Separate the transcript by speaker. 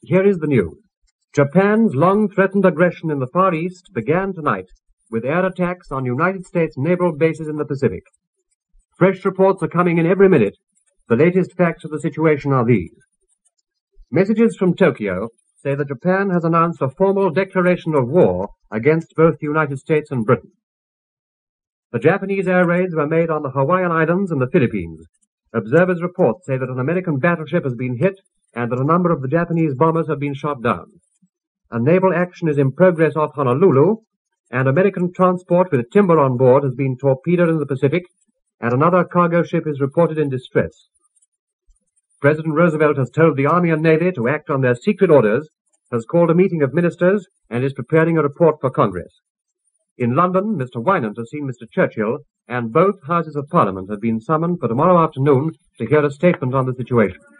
Speaker 1: Here is the news. Japan's long-threatened aggression in the Far East began tonight with air attacks on United States naval bases in the Pacific. Fresh reports are coming in every minute. The latest facts of the situation are these. Messages from Tokyo say that Japan has announced a formal declaration of war against both the United States and Britain. The Japanese air raids were made on the Hawaiian Islands and the Philippines. Observers' reports say that an American battleship has been hit and that a number of the Japanese bombers have been shot down. A naval action is in progress off Honolulu, and American transport with timber on board has been torpedoed in the Pacific, and another cargo ship is reported in distress. President Roosevelt has told the Army and Navy to act on their secret orders, has called a meeting of ministers, and is preparing a report for Congress. In London, Mr. Wynant has seen Mr. Churchill, and both Houses of Parliament have been summoned for tomorrow afternoon to hear a statement on the situation.